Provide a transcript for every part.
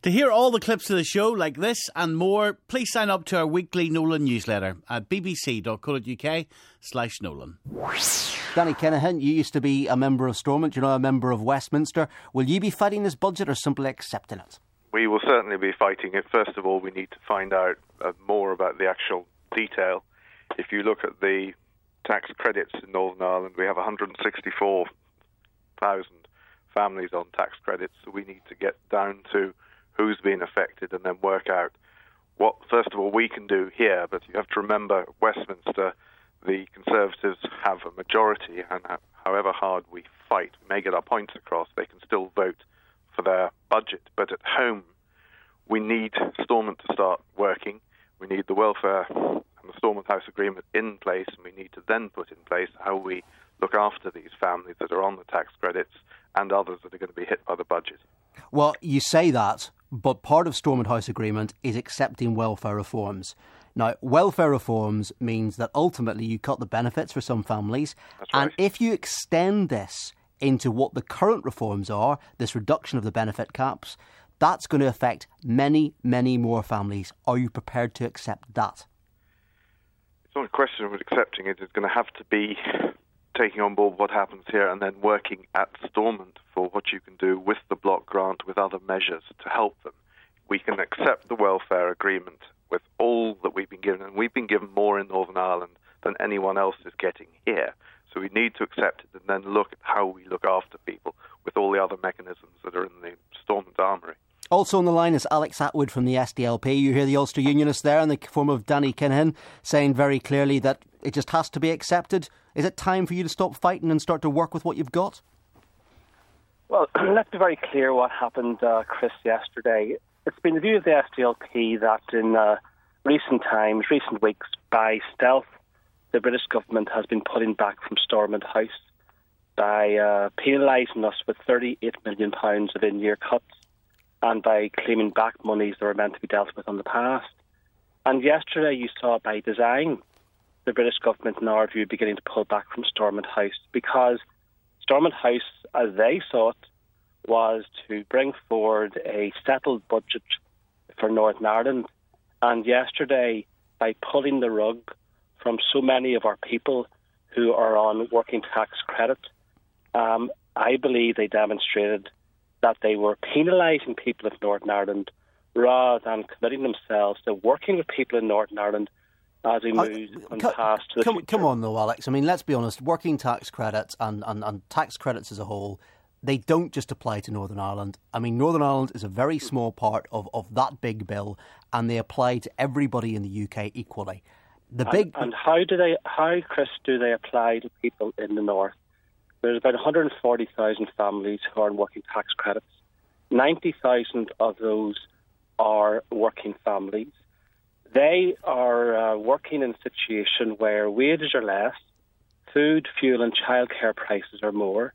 To hear all the clips of the show like this and more, please sign up to our weekly Nolan newsletter at bbc.co.uk/Nolan. Danny Kinahan, you used to be a member of Stormont, you're now a member of Westminster. Will you be fighting this budget or simply accepting it? We will certainly be fighting it. First of all, we need to find out more about the actual detail. If you look at the tax credits in Northern Ireland, we have 164,000 families on tax credits, so we need to get down to who's been affected and then work out what, first of all, we can do here. But you have to remember, Westminster, the Conservatives have a majority, and however hard we fight, we may get our points across, they can still vote for their budget. But at home, we need Stormont to start working. We need the welfare and the Stormont House Agreement in place, and we need to then put in place how we look after these families that are on the tax credits and others that are going to be hit by the budget. Well, you say that, but part of Stormont House Agreement is accepting welfare reforms. Now, welfare reforms means that ultimately you cut the benefits for some families. That's right. And if you extend this into what the current reforms are, this reduction of the benefit caps, that's going to affect many, many more families. Are you prepared to accept that? It's not a question of accepting it. It's going to have to be taking on board what happens here and then working at Stormont for what you can do with the block grant, with other measures to help them. We can accept the welfare agreement with all that we've been given, and we've been given more in Northern Ireland than anyone else is getting here. So we need to accept it and then look at how we look after people with all the other mechanisms that are in the Stormont armoury. Also on the line is Alex Atwood from the SDLP. You hear the Ulster Unionists there in the form of Danny Kinahan saying very clearly that it just has to be accepted. Is it time for you to stop fighting and start to work with what you've got? Well, let's be very clear what happened, Chris, yesterday. It's been the view of the SDLP that in recent weeks, by stealth, the British government has been pulling back from Stormont House by penalising us with £38 million of in-year cuts and by claiming back monies that were meant to be dealt with in the past. And yesterday you saw by design the British government, in our view, beginning to pull back from Stormont House, because Stormont House, as they saw it, was to bring forward a settled budget for Northern Ireland. And yesterday, by pulling the rug from so many of our people who are on working tax credit, I believe they demonstrated that they were penalising people of Northern Ireland rather than committing themselves to working with people in Northern Ireland as we move past to the future. Come on though, Alex. I mean, let's be honest, working tax credits and tax credits as a whole, they don't just apply to Northern Ireland. I mean, Northern Ireland is a very small part of that big bill, and they apply to everybody in the UK equally. And how, Chris, do they apply to people in the north? There's about 140,000 families who are on working tax credits. 90,000 of those are working families. They are working in a situation where wages are less, food, fuel and childcare prices are more.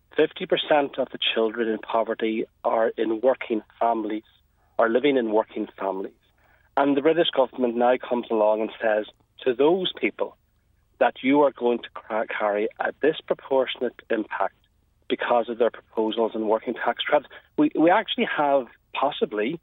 50% of the children in poverty are in working families, are living in working families. And the British government now comes along and says to those people that you are going to carry a disproportionate impact because of their proposals on working tax credits. We actually have possibly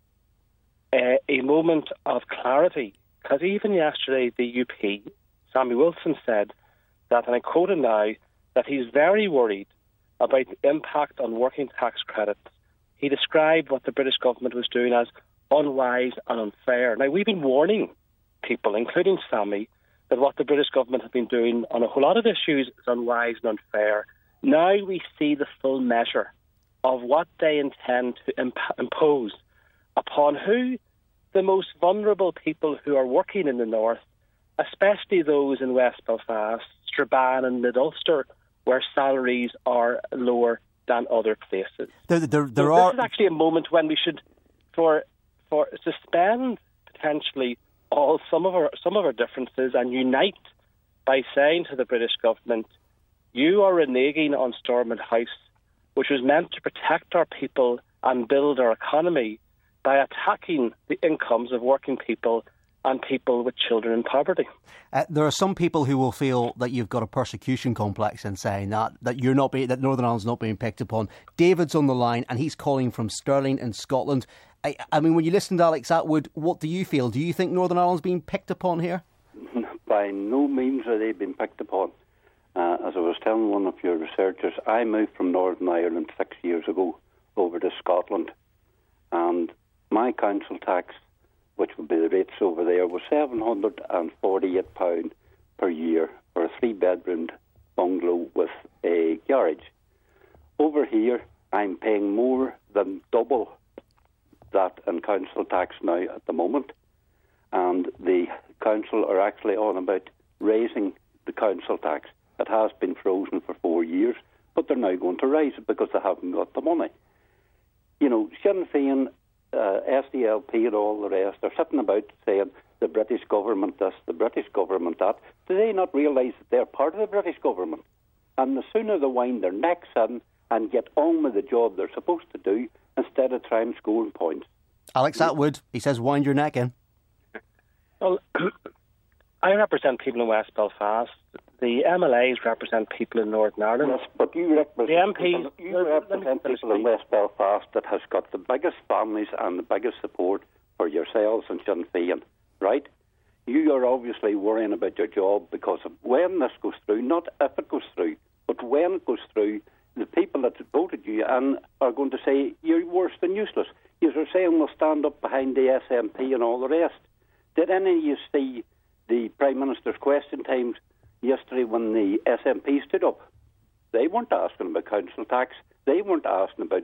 a moment of clarity, because even yesterday the UP, Sammy Wilson, said that, and I quote him now, that he's very worried about the impact on working tax credits. He described what the British government was doing as unwise and unfair. Now, we've been warning people, including Sammy, that what the British government have been doing on a whole lot of issues is unwise and unfair. Now we see the full measure of what they intend to impose upon who? The most vulnerable people who are working in the north, especially those in West Belfast, Strabane and Mid-Ulster, where salaries are lower than other places. This is actually a moment when we should for suspend potentially some of our differences and unite by saying to the British government, you are reneging on Stormont House, which was meant to protect our people and build our economy, by attacking the incomes of working people and people with children in poverty. There are some people who will feel that you've got a persecution complex in saying that you're not that Northern Ireland's not being picked upon. David's on the line and he's calling from Stirling in Scotland. I mean, when you listen to Alex Atwood, what do you feel? Do you think Northern Ireland's being picked upon here? By no means are they being picked upon. As I was telling one of your researchers, I moved from Northern Ireland 6 years ago over to Scotland, and my council tax, which would be the rates over there, was £748 per year for a 3-bedroom bungalow with a garage. Over here, I'm paying more than double that in council tax now at the moment, and the council are actually on about raising the council tax. It has been frozen for 4 years, but they're now going to raise it because they haven't got the money. You know, Sinn Féin, SDLP and all the rest are sitting about saying the British government this, the British government that. Do they not realise that they're part of the British government? And the sooner they wind their necks in and get on with the job they're supposed to do instead of trying scoring points. Alex Atwood, he says, wind your neck in. Well, I represent people in West Belfast. The MLAs represent people in Northern Ireland. Yes, but you represent people in West Belfast that has got the biggest families and the biggest support for yourselves and Sinn Féin, right? You are obviously worrying about your job because of when this goes through, not if it goes through, but when it goes through, the people that voted you in are going to say you're worse than useless. You are saying we'll stand up behind the SNP and all the rest. Did any of you see the Prime Minister's question times yesterday when the SNP stood up? They weren't asking about council tax. They weren't asking about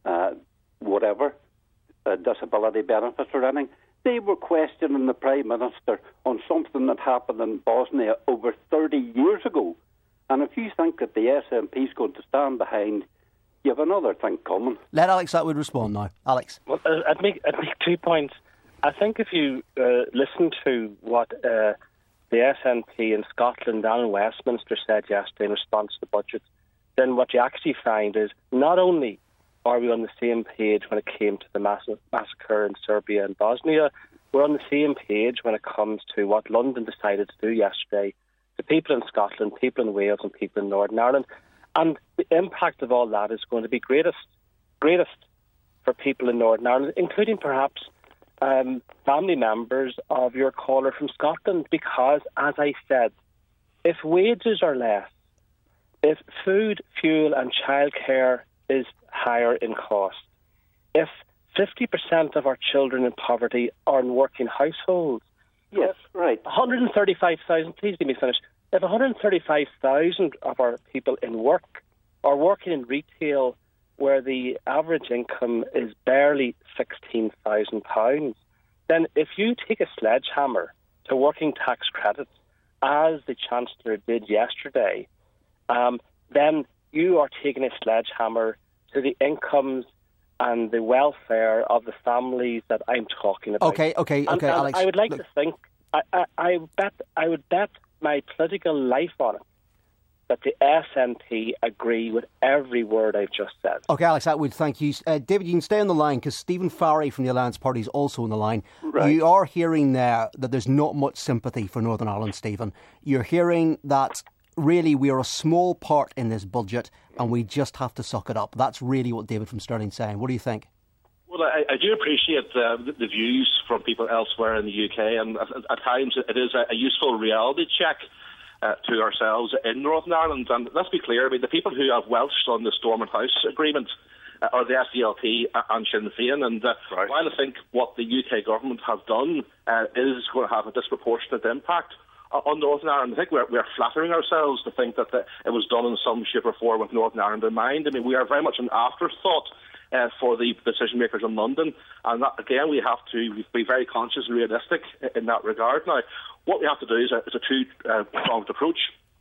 disability benefits or anything. They were questioning the Prime Minister on something that happened in Bosnia over 30 years ago. And if you think that the SNP is going to stand behind, you have another thing coming. Let Alex Atwood respond now. Alex. Well, I'd make 2 points. I think if you listen to what the SNP in Scotland and in Westminster said yesterday in response to the budget, then what you actually find is not only are we on the same page when it came to the massacre in Serbia and Bosnia, we're on the same page when it comes to what London decided to do yesterday to people in Scotland, people in Wales and people in Northern Ireland. And the impact of all that is going to be greatest for people in Northern Ireland, including perhaps family members of your caller from Scotland, because, as I said, if wages are less, if food, fuel and childcare is higher in cost, if 50% of our children in poverty are in working households, yes, right, 135,000, please let me finish, if 135,000 of our people in work are working in retail where the average income is barely £16,000, then if you take a sledgehammer to working tax credits, as the Chancellor did yesterday, then you are taking a sledgehammer to the incomes and the welfare of the families that I'm talking about. Okay, Alex. I would like to think, I would bet my political life on it that the SNP agree with every word I've just said. OK, Alex Atwood, thank you. David, you can stay on the line because Stephen Farry from the Alliance Party is also on the line. Right. You are hearing there that there's not much sympathy for Northern Ireland, Stephen. You're hearing that really we are a small part in this budget and we just have to suck it up. That's really what David from Stirling's saying. What do you think? Well, I do appreciate the views from people elsewhere in the UK, and at times it is a useful reality check to ourselves in Northern Ireland. And let's be clear, I mean, the people who have welched on the Stormont House Agreement are the SDLP and Sinn Féin. And right. While I think what the UK government have done is going to have a disproportionate impact on Northern Ireland, I think we're flattering ourselves to think that it was done in some shape or form with Northern Ireland in mind. I mean, we are very much an afterthought for the decision makers in London, and that, again, we have to be very conscious and realistic in that regard. Now, what we have to do is a two-pronged approach.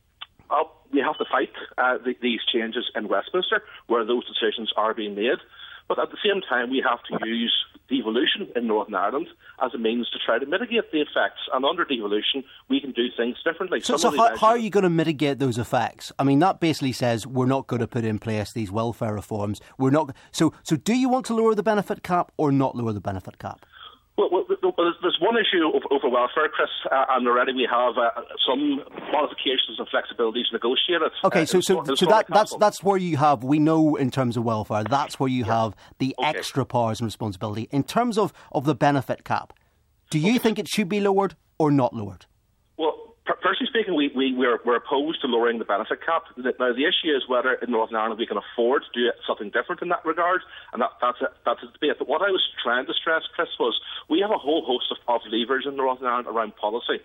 We have to fight these changes in Westminster, where those decisions are being made. But at the same time, we have to use devolution in Northern Ireland as a means to try to mitigate the effects. And under devolution, we can do things differently. So how are you going to mitigate those effects? I mean, that basically says we're not going to put in place these welfare reforms. We're not. So do you want to lower the benefit cap or not lower the benefit cap? Well, there's one issue over welfare, Chris, and already we have some modifications and flexibilities negotiated. Okay, so that's where you have, we know in terms of welfare, that's where you have the extra powers and responsibility. In terms of the benefit cap, do you think it should be lowered or not lowered? Well, personally speaking, we're opposed to lowering the benefit cap. Now, the issue is whether in Northern Ireland we can afford to do something different in that regard, and that's a debate. But what I was trying to stress, Chris, was we have a whole host of levers in Northern Ireland around policy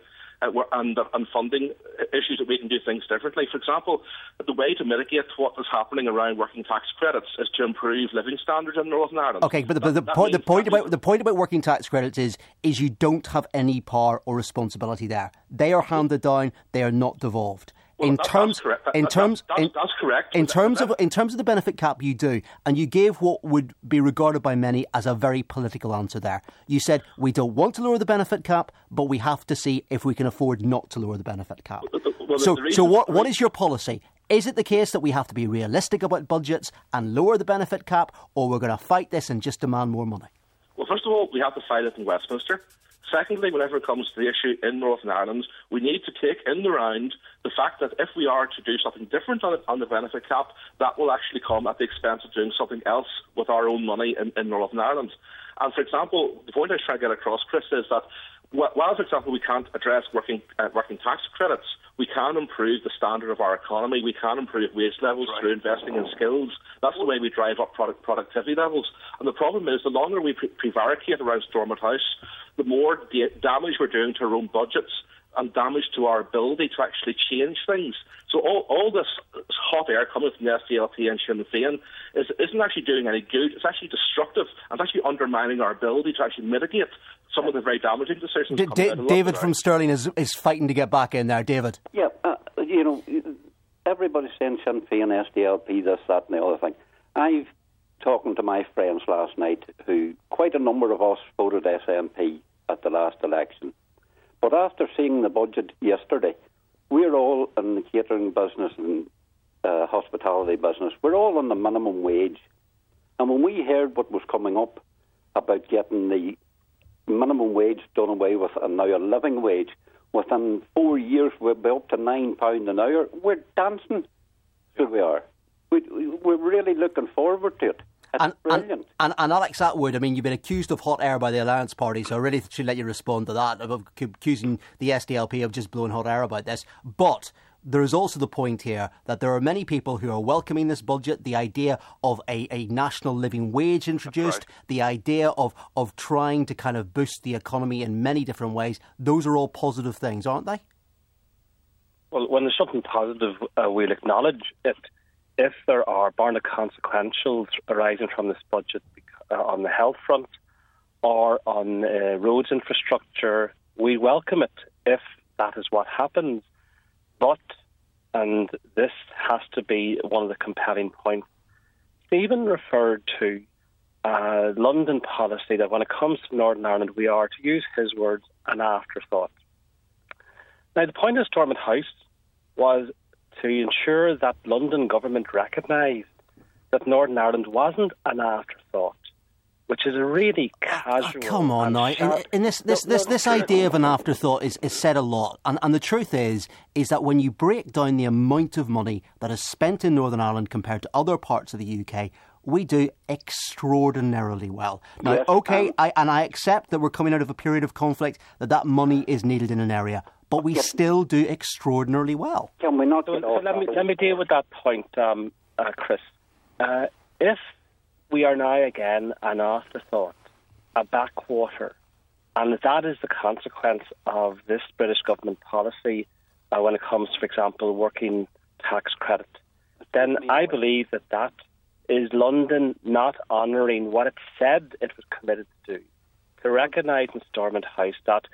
and funding issues that we can do things differently. For example, the way to mitigate what is happening around working tax credits is to improve living standards in Northern Ireland. Okay, but the point about working tax credits is you don't have any power or responsibility there. They are handed down. They are not devolved. Well, that's correct. That's correct. In terms of the benefit cap, you do, and you gave what would be regarded by many as a very political answer there. You said we don't want to lower the benefit cap, but we have to see if we can afford not to lower the benefit cap. What is your policy? Is it the case that we have to be realistic about budgets and lower the benefit cap, or we're going to fight this and just demand more money? Well, first of all, we have to fight it in Westminster. Secondly, whenever it comes to the issue in Northern Ireland, we need to take in the round the fact that if we are to do something different on the benefit cap, that will actually come at the expense of doing something else with our own money in Northern Ireland. And, for example, the point I was trying to get across, Chris, is that while, for example, we can't address working tax credits, we can improve the standard of our economy. We can improve wage levels through investing in skills. That's the way we drive up productivity levels. And the problem is, the longer we prevaricate around Stormont House, the more damage we're doing to our own budgets and damage to our ability to actually change things. So all this hot air coming from the SDLP and Sinn Féin isn't actually doing any good. It's actually destructive and it's actually undermining our ability to actually mitigate some of the very damaging decisions. David from Stirling is fighting to get back in there. David? Yeah, everybody's saying Sinn Féin, SDLP, this, that and the other thing. I've talking to my friends last night who, quite a number of us voted SNP at the last election. But after seeing the budget yesterday, we're all in the catering business and hospitality business. We're all on the minimum wage. And when we heard what was coming up about getting the minimum wage done away with and now a living wage, within 4 years we'll be up to £9 an hour. We're dancing. So we are. We're really looking forward to it. It's brilliant. And Alex Atwood, I mean, you've been accused of hot air by the Alliance Party, so I really should let you respond to that, of accusing the SDLP of just blowing hot air about this. But there is also the point here that there are many people who are welcoming this budget, the idea of a national living wage introduced, the idea of trying to kind of boost the economy in many different ways. Those are all positive things, aren't they? Well, when there's something positive, we'll acknowledge it. If there are barring consequentials arising from this budget on the health front or on roads infrastructure, we welcome it if that is what happens. But, and this has to be one of the compelling points, Stephen referred to London policy that when it comes to Northern Ireland, we are, to use his words, an afterthought. Now, the point of Stormont House was to ensure that London government recognised that Northern Ireland wasn't an afterthought, which is a really casual... come on now. In this idea of an afterthought is said a lot. And the truth is that when you break down the amount of money that is spent in Northern Ireland compared to other parts of the UK, we do extraordinarily well. Now, yes, OK, I accept that we're coming out of a period of conflict, that money is needed in an area, but we still do extraordinarily well. Can we not? Let me deal with that point, Chris. If we are now again an afterthought, a backwater, and that is the consequence of this British government policy when it comes to, for example, working tax credit, then I believe that is London not honouring what it said it was committed to do, to recognise in Stormont House that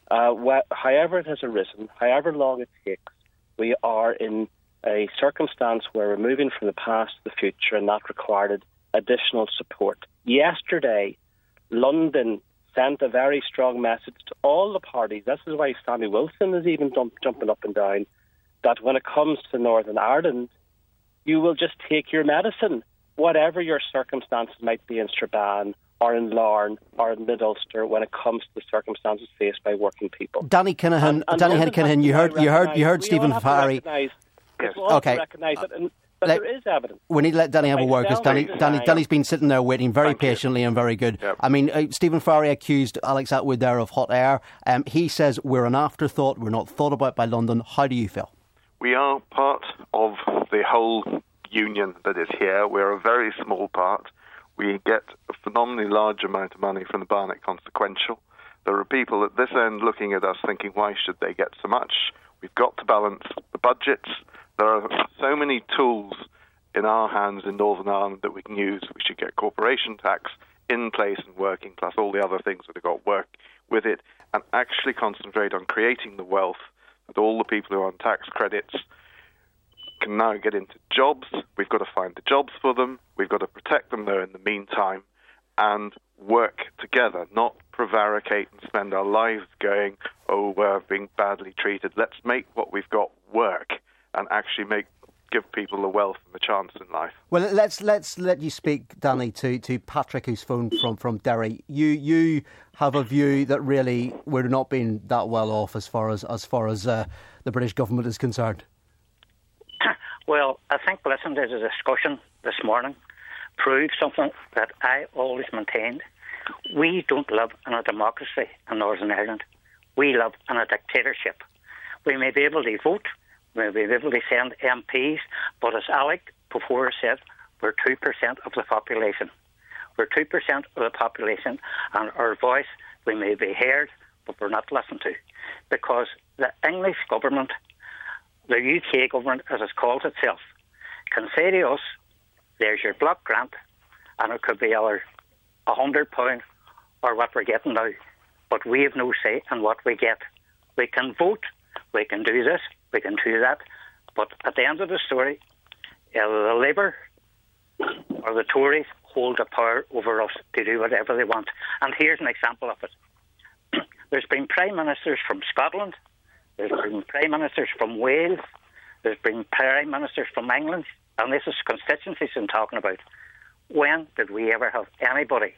however it has arisen, however long it takes, we are in a circumstance where we're moving from the past to the future and that required additional support. Yesterday, London sent a very strong message to all the parties. This is why Sammy Wilson is even jumping up and down, that when it comes to Northern Ireland, you will just take your medicine, whatever your circumstances might be in Strabane or in Larne or in Mid-Ulster when it comes to the circumstances faced by working people. Danny Kinahan, you heard Stephen Farry. Okay. Recognise that there is evidence. We need to let Danny have a word, because Danny's been sitting there waiting very patiently and very good. Yep. I mean, Stephen Farry accused Alex Atwood there of hot air. He says we're an afterthought, we're not thought about by London. How do you feel? We are part of the whole union that is here. We're a very small part. We get a phenomenally large amount of money from the Barnett Consequential. There are people at this end looking at us thinking, why should they get so much? We've got to balance the budgets. There are so many tools in our hands in Northern Ireland that we can use. We should get corporation tax in place and working, plus all the other things that have got work with it, and actually concentrate on creating the wealth that all the people who are on tax credits can now get into jobs. We've got to find the jobs for them. We've got to protect them, though, in the meantime, and work together, not prevaricate and spend our lives going, oh, we're being badly treated. Let's make what we've got work and actually give people the wealth and the chance in life. Well, let's let you speak, Danny, to Patrick, who's phoned from Derry. You have a view that really we're not being that well off as far as the British government is concerned. Well, I think listening to the discussion this morning proved something that I always maintained. We don't live in a democracy in Northern Ireland. We live in a dictatorship. We may be able to vote, we may be able to send MPs, but as Alec before said, we're 2% of the population. We're 2% of the population, and our voice, we may be heard, but we're not listened to. Because the English government, the UK government, as it's called itself, can say to us, there's your block grant, and it could be our £100 or what we're getting now. But we have no say in what we get. We can vote, we can do this, we can do that, but at the end of the story, either the Labour or the Tories hold the power over us to do whatever they want. And here's an example of it. There's been Prime Ministers from Scotland, there's been Prime Ministers from Wales, there's been Prime Ministers from England, and this is constituencies I'm talking about. When did we ever have anybody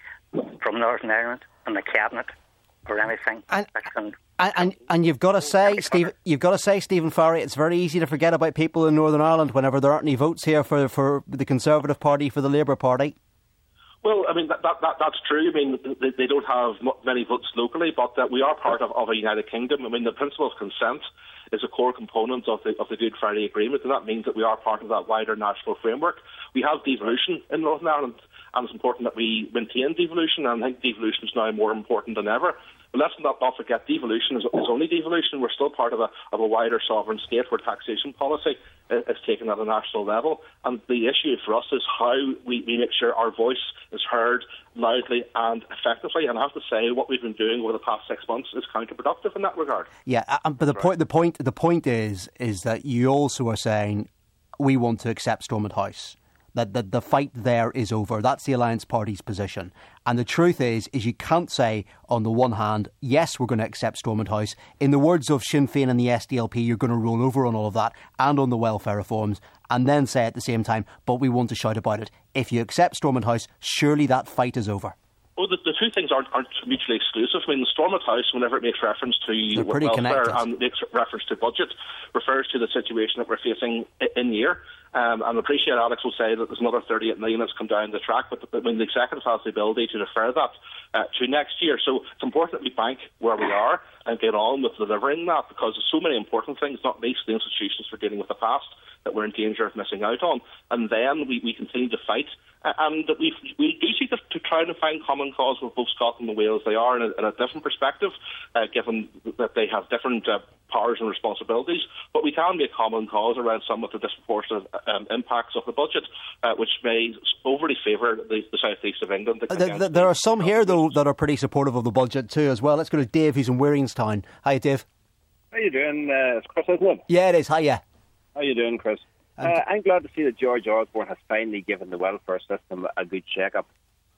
from Northern Ireland in the cabinet or anything that can... And you've got to say, Stephen Farry, it's very easy to forget about people in Northern Ireland whenever there aren't any votes here for the Conservative Party, for the Labour Party. Well, I mean, that's true. I mean, they don't have many votes locally, but we are part of a United Kingdom. I mean, the principle of consent is a core component of the Good Friday Agreement, and that means that we are part of that wider national framework. We have devolution in Northern Ireland, and it's important that we maintain devolution, and I think devolution is now more important than ever. But let's not forget devolution is only devolution. We're still part of a wider sovereign state where taxation policy is taken at a national level. And the issue for us is how we make sure our voice is heard loudly and effectively. And I have to say, what we've been doing over the past 6 months is counterproductive in that regard. Yeah, but the point is that you also are saying we want to accept Stormont House. That the fight there is over. That's the Alliance Party's position. And the truth is you can't say, on the one hand, yes, we're going to accept Stormont House. In the words of Sinn Féin and the SDLP, you're going to roll over on all of that and on the welfare reforms, and then say at the same time, but we want to shout about it. If you accept Stormont House, surely that fight is over. Well, the two things aren't mutually exclusive. I mean, the Stormont House, whenever it makes reference to welfare connected. And makes reference to budget, refers to the situation that we're facing in year. And I appreciate Alex will say that there's another 38 million that's come down the track, but I mean, the Executive has the ability to defer that to next year. So it's important that we bank where we are and get on with delivering that, because there's so many important things, not least the institutions for dealing with the past, that we're in danger of missing out on. And then we continue to fight. And we do seek to try and find common cause with both Scotland and Wales. They are in a different perspective, given that they have different powers and responsibilities. But we can make common cause around some of the disproportionate impacts of the budget, which may overly favour the south east of England. There are some here, though, that are pretty supportive of the budget too, as well. Let's go to Dave, who's in Wearingstown. Hi, Dave. How you doing? It's Chris, isn't it? Yeah, it is. Hiya. How you doing, Chris? I'm glad to see that George Osborne has finally given the welfare system a good shake-up.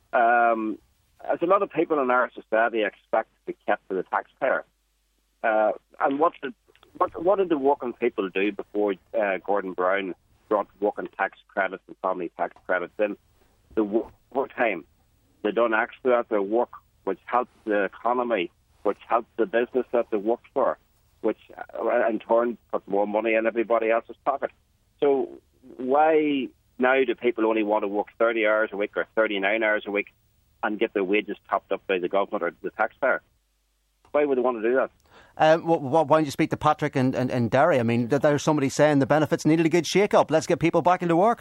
As a lot of people in our society expect to be kept to the taxpayer. And what did the working people do before Gordon Brown brought working tax credits and family tax credits in? The war time, They don't actually have to work, which helps the economy, which helps the business that they work for, which in turn puts more money in everybody else's pocket. So why now do people only want to work 30 hours a week or 39 hours a week and get their wages topped up by the government or the taxpayer? Why would they want to do that? Why don't you speak to Patrick and Derry? I mean, there's somebody saying the benefits needed a good shake-up. Let's get people back into work.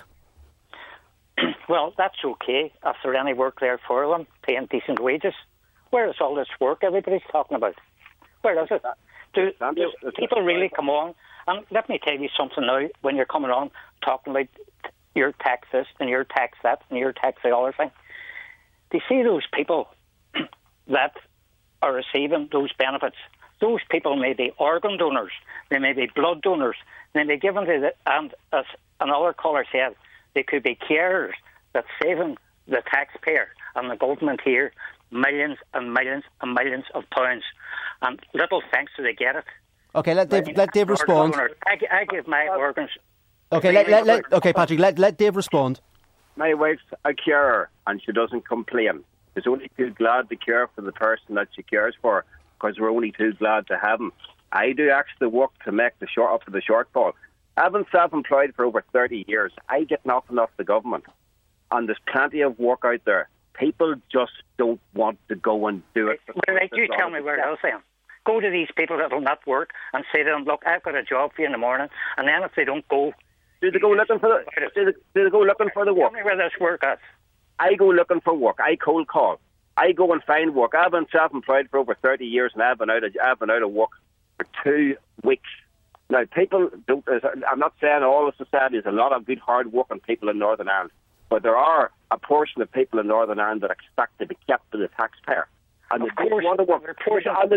Well, that's okay if there's any work there for them, paying decent wages. Where is all this work everybody's talking about? Where is it? Do people really come on? And let me tell you something now, when you're coming on, talking about your tax this and your tax that and your tax the other thing. Do you see those people that are receiving those benefits? Those people may be organ donors, they may be blood donors, they may be given to and as another caller said, they could be carers that's saving the taxpayer and the government here millions and millions and millions of pounds. And little thanks do they get it. Okay, let Dave respond. I give my organs. Okay, okay, Patrick, let Dave respond. My wife's a carer and she doesn't complain. She's only too glad to care for the person that she cares for because we're only too glad to have them. I do actually work to make the up for the shortfall. I've been self-employed for over 30 years. I get nothing off the government. And there's plenty of work out there. People just don't want to go and do it. Well, you tell me where else I am. Go to these people that will not work and say to them, look, I've got a job for you in the morning. And then if they don't go... Do they go looking for the work? Tell me where this work is. I go looking for work. I cold call. I go and find work. I've been self-employed for over 30 years and I've been out of work for 2 weeks. Now, people don't... I'm not saying all of society is a lot of good, hard-working people in Northern Ireland, but there are a portion of people in Northern Ireland that expect to be kept by the taxpayer. And they don't want to work. Let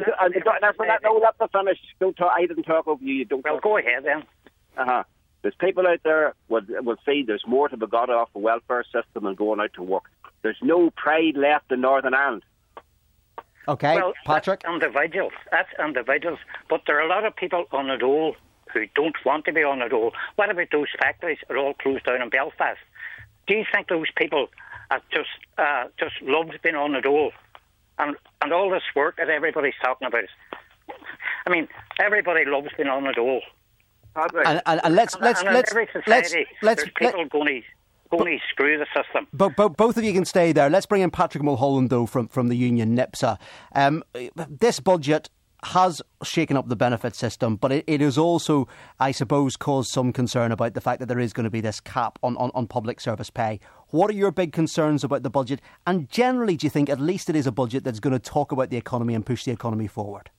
me finish. I didn't talk over you. Well, go ahead then. There's people out there will say there's more to be got off the welfare system than going out to work. There's no pride left in Northern Ireland. Okay, well, Patrick? That's individuals. But there are a lot of people on the dole who don't want to be on the dole. What about those factories that are all closed down in Belfast? Do you think those people just loved being on the dole? And all this work that everybody's talking about. I mean, everybody loves being on the dole. And let's people going to screw the system. Both of you can stay there. Let's bring in Patrick Mulholland, though, from the union NIPSA. This budget has shaken up the benefit system, but it has also, I suppose, caused some concern about the fact that there is going to be this cap on public service pay. What are your big concerns about the budget? And generally, do you think at least it is a budget that's going to talk about the economy and push the economy forward?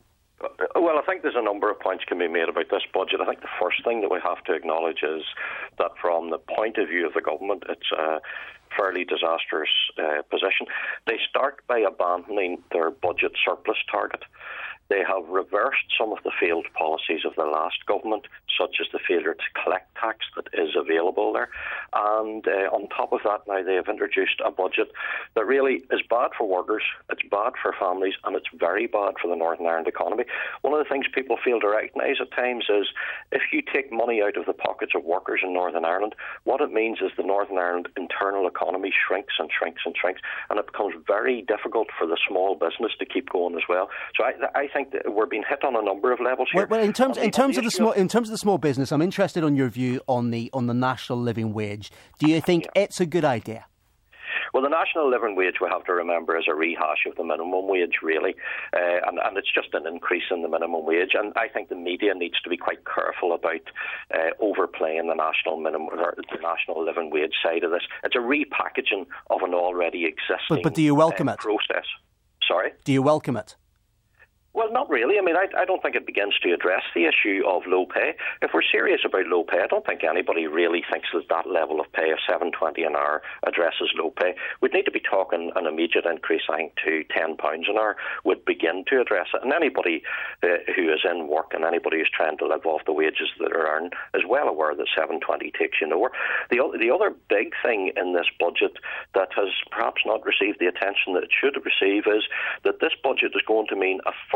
Well, I think there's a number of points can be made about this budget. I think the first thing that we have to acknowledge is that from the point of view of the government, it's a fairly disastrous position. They start by abandoning their budget surplus target. They have reversed some of the failed policies of the last government, such as the failure to collect tax that is available there. And on top of that, now they have introduced a budget that really is bad for workers, it's bad for families, and it's very bad for the Northern Ireland economy. One of the things people fail to recognise at times is if you take money out of the pockets of workers in Northern Ireland, what it means is the Northern Ireland internal economy shrinks and shrinks and shrinks, and it becomes very difficult for the small business to keep going as well. So I think that we're being hit on a number of levels here. Well, in terms of the small business, I'm interested on your view on the national living wage. Do you think it's a good idea? Well, the national living wage, we have to remember, is a rehash of the minimum wage, really, and it's just an increase in the minimum wage. And I think the media needs to be quite careful about overplaying the national minimum or the national living wage side of this. It's a repackaging of an already existing but do you welcome it? Process. Sorry? Do you welcome it? Well, not really. I mean, I don't think it begins to address the issue of low pay. If we're serious about low pay, I don't think anybody really thinks that level of pay of $7.20 an hour addresses low pay. We'd need to be talking an immediate increase, I think, to £10 an hour would begin to address it. And anybody who is in work and anybody who's trying to live off the wages that are earned is well aware that $7.20 takes you nowhere. The other big thing in this budget that has perhaps not received the attention that it should receive is that this budget is going to mean a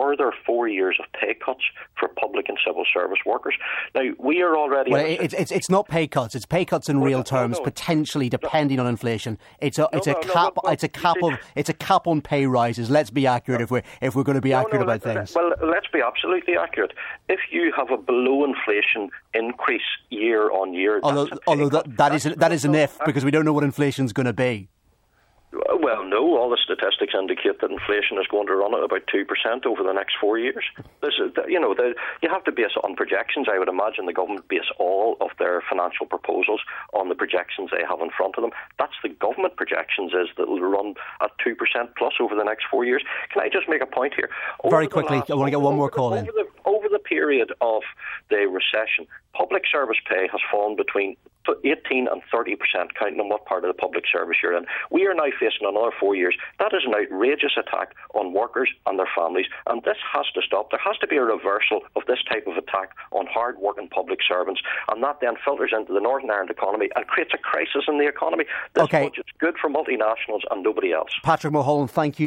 further 4 years of pay cuts for public and civil service workers. Now, we are already... Well, it's not pay cuts. It's pay cuts in real terms, potentially depending on inflation. It's a cap on pay rises. Let's be accurate if we're going to be accurate about things. Well, let's be absolutely accurate. If you have a below inflation increase year on year, although that is an if, because we don't know what inflation's going to be. Well, no, all the statistics indicate that inflation is going to run at about 2% over the next 4 years. You have to base it on projections. I would imagine the government base all of their financial proposals on the projections they have in front of them. That's the government projections, is that it will run at 2% plus over the next 4 years. Can I just make a point here? Very quickly, I want to get one more call in. Over the period of the recession, public service pay has fallen between 18 and 30%, counting on what part of the public service you're in. We are now facing another 4 years. That is an outrageous attack on workers and their families, and this has to stop. There has to be a reversal of this type of attack on hard-working public servants, and that then filters into the Northern Ireland economy and creates a crisis in the economy. This budget's good for multinationals and nobody else. Patrick Mulholland, thank you.